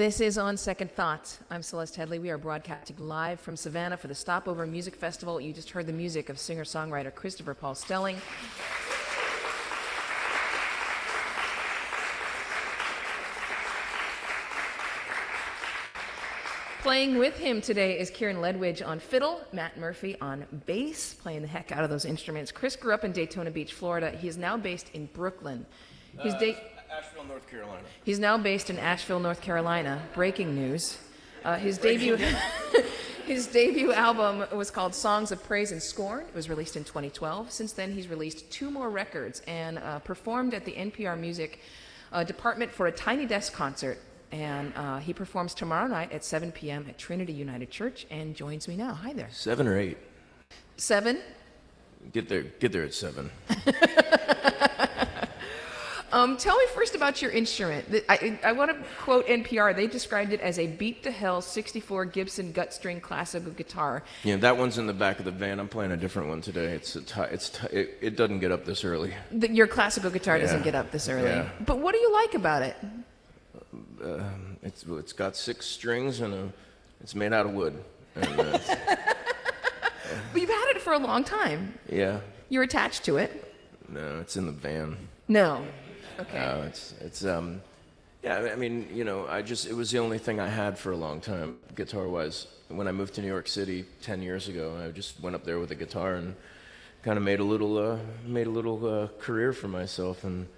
This is On Second Thought. I'm Celeste Headley. We are broadcasting live from Savannah for the Stopover Music Festival. You just heard the music of singer-songwriter Christopher Paul Stelling. Playing with him today is Kieran Ledwidge on fiddle, Matt Murphy on bass, playing the heck out of those instruments. Chris grew up in Daytona Beach, Florida. He is now based in Brooklyn. Asheville, North Carolina. He's now based in Asheville, North Carolina. Breaking news. His debut album was called Songs of Praise and Scorn. It was released in 2012. Since then, he's released 2 more records and performed at the NPR Music Department for a Tiny Desk concert. And he performs tomorrow night at 7 p.m. at Trinity United Church and joins me now. Hi there. 7 or 8? 7? Get there at 7. Tell me first about your instrument. I want to quote NPR. They described it as a beat-to-hell 64 Gibson gut-string classical guitar. Yeah, that one's in the back of the van. I'm playing a different one today. It doesn't get up this early. Your classical guitar doesn't get up this early. Yeah. But what do you like about it? It's got 6 strings and it's made out of wood. And, but you've had it for a long time. Yeah. You're attached to it? No, it's in the van. No. Okay. Yeah, I mean, you know, it was the only thing I had for a long time, guitar-wise. When I moved to New York City 10 years ago, I just went up there with a guitar and kind of made a little career for myself, and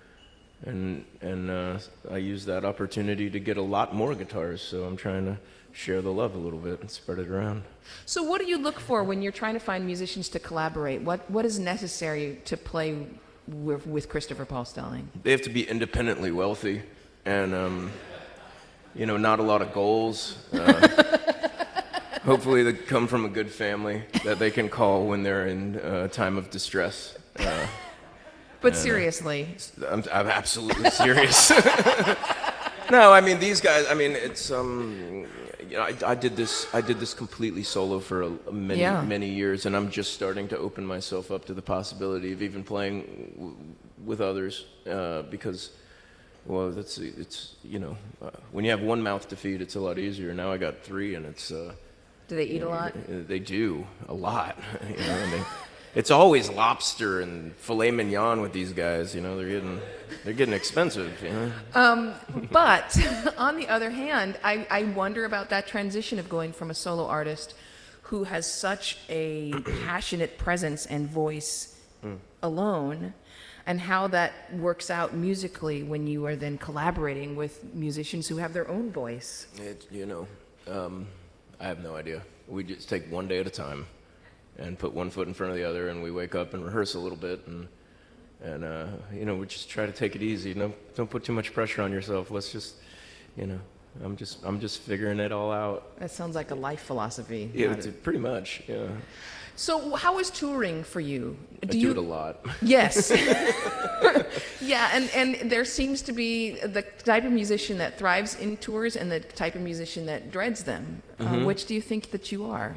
I used that opportunity to get a lot more guitars, so I'm trying to share the love a little bit and spread it around. So what do you look for when you're trying to find musicians to collaborate? What is necessary to play with Christopher Paul Stelling? They have to be independently wealthy and, you know, not a lot of goals. Hopefully they come from a good family that they can call when they're in a time of distress. But seriously. I'm absolutely serious. No, I mean, these guys, I mean, it's, you know, I did this completely solo for many years, and I'm just starting to open myself up to the possibility of even playing with others, because, well, it's you know, when you have one mouth to feed, it's a lot easier. Now I got 3, and it's... Do they eat a lot? They do, a lot. You know, I mean, it's always lobster and filet mignon with these guys. You know, they're getting expensive. You know. But on the other hand, I wonder about that transition of going from a solo artist who has such a passionate presence and voice alone, and how that works out musically when you are then collaborating with musicians who have their own voice. You know, I have no idea. We just take one day at a time and put one foot in front of the other, and we wake up and rehearse a little bit, and you know, we just try to take it easy. Don't put too much pressure on yourself. Let's just, you know, I'm just figuring it all out. That sounds like a life philosophy. Yeah, pretty much. Yeah. So how is touring for you? Do it a lot. Yes. Yeah, and there seems to be the type of musician that thrives in tours and the type of musician that dreads them. Which do you think that you are?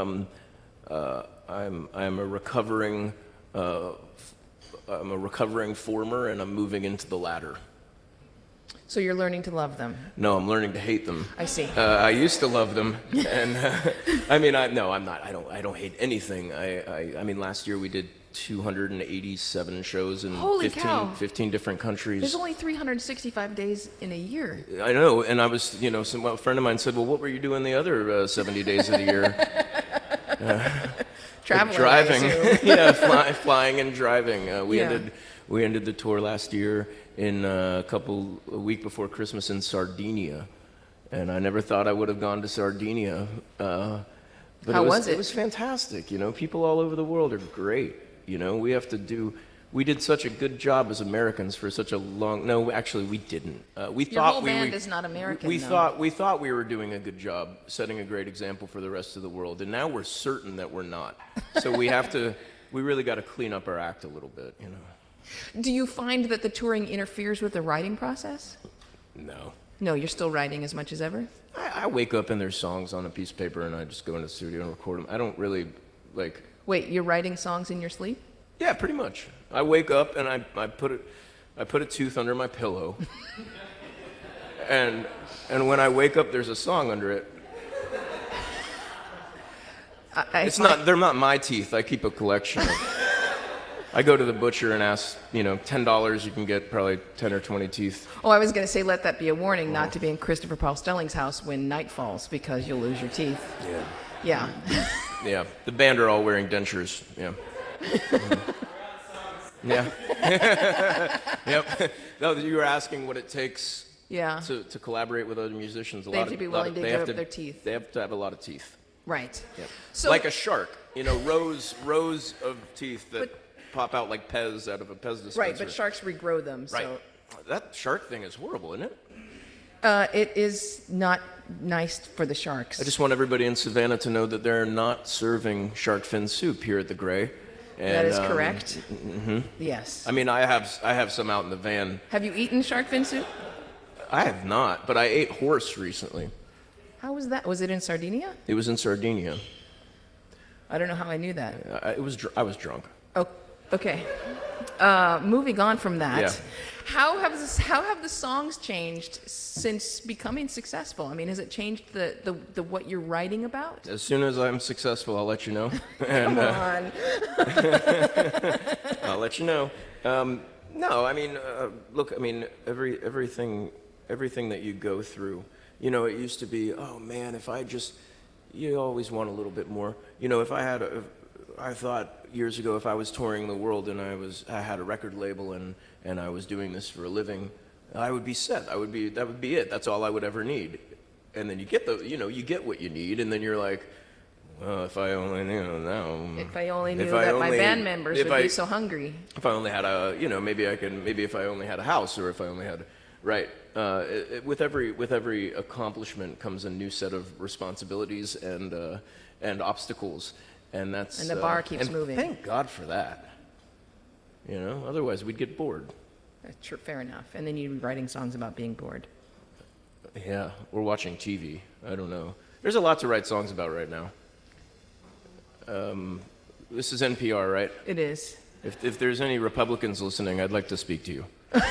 I'm a recovering former, and I'm moving into the latter. So you're learning to love them? No, I'm learning to hate them. I see. I used to love them, and I mean, no, I'm not. I don't hate anything. I mean, last year we did 287 shows in 15 different countries. There's only 365 days in a year. I know, and I was, you know, a friend of mine said, well, what were you doing the other 70 days of the year? Traveling, driving. Yeah, flying and driving. We ended the tour last year in a week before Christmas in Sardinia, and I never thought I would have gone to Sardinia. But How was it? It was fantastic. You know, people all over the world are great. You know, we did such a good job as Americans for such a long. No, actually, we didn't. Your whole band is not American. We thought we were doing a good job, setting a great example for the rest of the world, and now we're certain that we're not. So we really got to clean up our act a little bit. You know. Do you find that the touring interferes with the writing process? No. No, you're still writing as much as ever? I wake up and there's songs on a piece of paper, and I just go into the studio and record them. I don't really, like... Wait, you're writing songs in your sleep? Yeah, pretty much. I wake up and I put a tooth under my pillow. and when I wake up, there's a song under it. They're not my teeth. I keep a collection of. I go to the butcher and ask, $10, you can get probably 10 or 20 teeth. Oh, I was going to say, let that be a warning not to be in Christopher Paul Stelling's house when night falls, because you'll lose your teeth. Yeah. Yeah. Yeah. The band are all wearing dentures. Yeah. Yeah. Yep. No, you were asking what it takes to collaborate with other musicians. They have to be willing to give up their teeth. They have to have a lot of teeth. Right. Yep. So, like a shark, rows of teeth that pop out like Pez out of a Pez dispenser. Right, but sharks regrow them. Right. So. That shark thing is horrible, isn't it? It is not nice for the sharks. I just want everybody in Savannah to know that they're not serving shark fin soup here at the Gray. And, that is correct. Mm-hmm. Yes. I mean, I have some out in the van. Have you eaten shark fin soup? I have not, but I ate horse recently. How was that? Was it in Sardinia? It was in Sardinia. I don't know how I knew that. I was drunk. Oh, okay. Moving on from that, how have the songs changed since becoming successful? I mean, has it changed the what you're writing about? As soon as I'm successful, I'll let you know. And, Come on. I'll let you know. No, I mean, look, I mean, everything that you go through, it used to be, oh man, you always want a little bit more. If I thought years ago, if I was touring the world and I had a record label and I was doing this for a living, I would be set. That would be it. That's all I would ever need. And then you get you get what you need, and then you're like, well, if I only knew now. If I only knew that my band members would be so hungry. If I only had maybe if I only had a house, or if I only had, right. With every accomplishment comes a new set of responsibilities and obstacles. And the bar keeps moving. Thank God for that. Otherwise we'd get bored. Fair enough. And then you'd be writing songs about being bored. Yeah, or watching TV. I don't know. There's a lot to write songs about right now. This is NPR, right? It is. If there's any Republicans listening, I'd like to speak to you.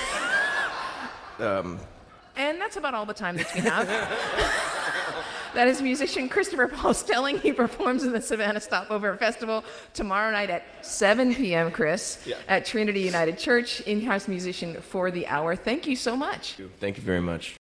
And that's about all the time that we have. That is musician Christopher Paul Stelling. He performs in the Savannah Stopover Festival tomorrow night at 7 p.m., Chris, at Trinity United Church, in-house musician for the hour. Thank you so much. Thank you very much.